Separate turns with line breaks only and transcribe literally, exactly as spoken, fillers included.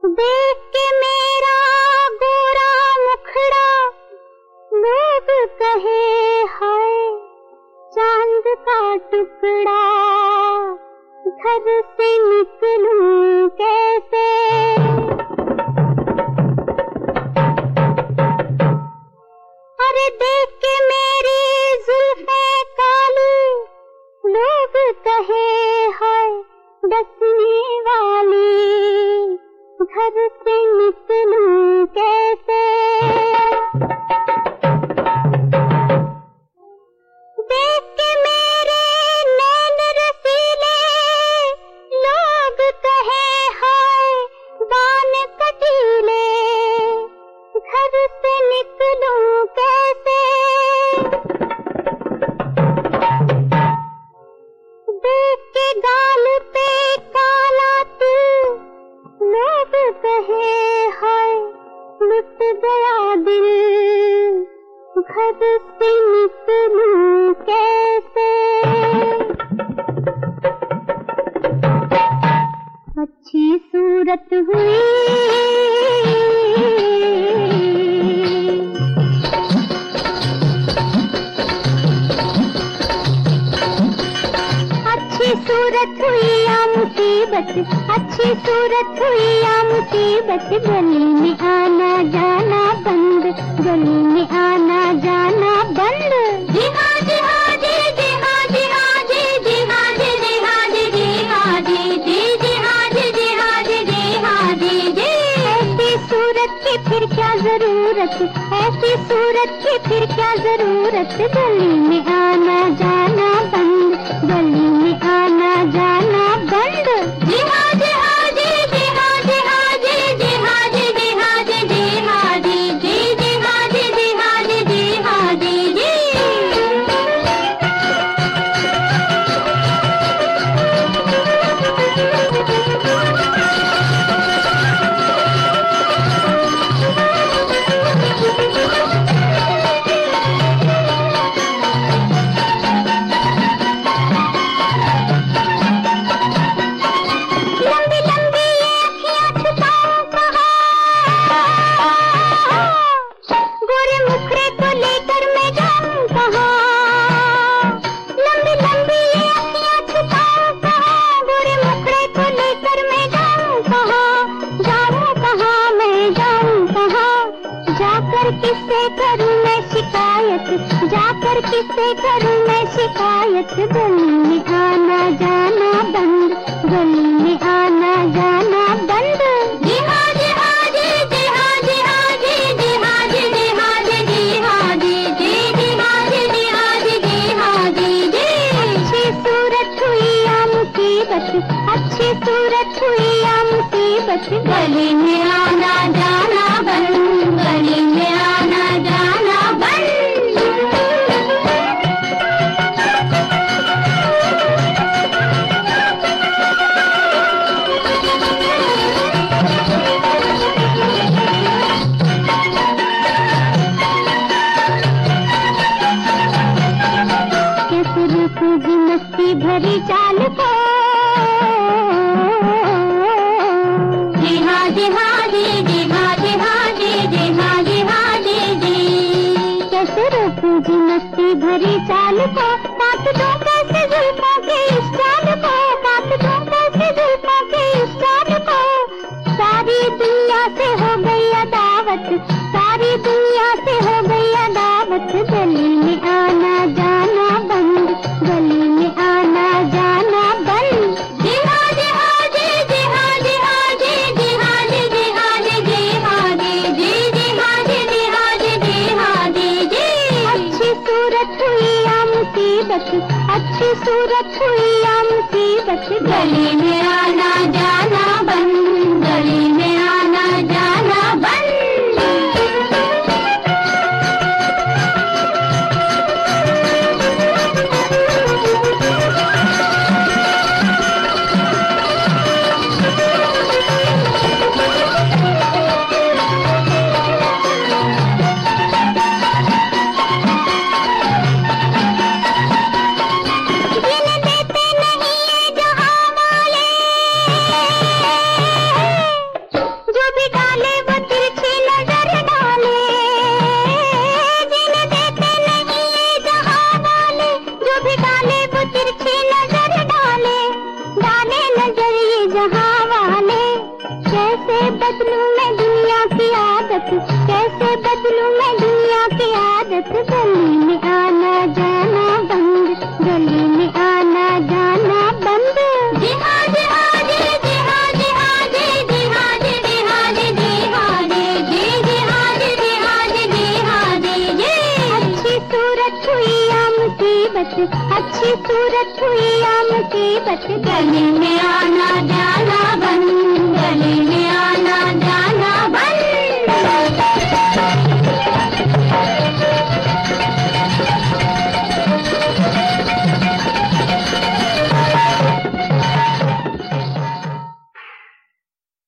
देख के मेरा गोरा मुखड़ा लोग कहे हाय चांद का टुकड़ा, घर से निकलूं कैसे। अरे देख के मेरी जुल्फें काली लोग कहे हाय डसने वाली, घर से निकलूं कैसे। देख के मेरे नैन रसीले लोग कहे हाय बान कटीले, घर से निकलूं कैसे। देख के गाल पे काला तिल लोग कहे हाय लुट गया दिल, घर से निकलूं कैसे। अच्छी सूरत हुई अच्छी सूरत हुई या मुसीबत, अच्छी सूरत हुई या मुसीबत, गली में आना जाना बंद, गली में आना जाना बंद। जी हाँ जी हाँ जी जी हाँ जी हाँ जी जी हाँ जी जी हाँ जी जी हाँ जी जी जी हाँ जी जी हाँ जी जी हाँ जी जी। ऐसी सूरत की फिर क्या जरूरत, ऐसी सूरत की फिर क्या जरूरत, गली में आना जाना बंद, गली में आना जाना बंद। जी हाँ जी हाँ जी जी हाँ जी हाँ जी जी हाँ जी जी हाँ जी जी हाँ जी जी जी हाँ जी जी हाँ जी जी हाँ जी जी। किससे करूं मैं शिकायत, जाकर किससे करूं मैं शिकायत, गली में आना जाना बंद, गली में आना जाना बंद। जी हाँ जी हाँ जी जी हाँ जी हाँ जी जी हाँ जी जी हाँ जी जी हाँ जी जी जी हाँ जी जी हाँ जी जी हाँ जी जी। अच्छी सूरत हुई या मुसीबत, अच्छी सूरत हुई या मुसीबत, गली में आना जाना बंद, गली में आना जाना बंद। कैसे रुकूं जी मस्ती भरी चाल को, जी हाँ जी हाँ जी जी हाँ जी हाँ जी जी हाँ जी हाँ जी जी। कैसे रोकूं जी मस्ती भरी चाल को, काट दूं कैसे जुल्फों के इस चाल को, काट दूं कैसे जुल्फों के इस चाल को। सारी दुनिया से हो गई अदावत, सारी दुनिया से हो गई अदावत, गली में आना जाना बंद, गली में आना जाना बंद। जी हाँ जी हाँ जी जी हाँ जी हाँ जी जी हाँ जी जी हाँ जी जी हाँ जी जी जी हाँ जी जी हाँ जी जी हाँ जी जी। अच्छी सूरत हुई या मुसीबत, अच्छी सूरत हुई या मुसीबत, गली में आना जाना बंद, गली में आना जाना बंद। कैसे बदलूं मैं दुनिया की आदत, कैसे बदलूं मैं दुनिया की आदत। गली में आना जाना बंद, गली में आना जाना बंद। जी हाँ जी हाँ जी, जी हाँ जी हाँ जी, जी हाँ जी जी हाँ जी, जी हाँ जी जी, जी हाँ जी जी हाँ जी, जी हाँ जी जी। अच्छी सूरत हुई या मुसीबत, अच्छी सूरत हुई या मुसीबत, गली में आना जाना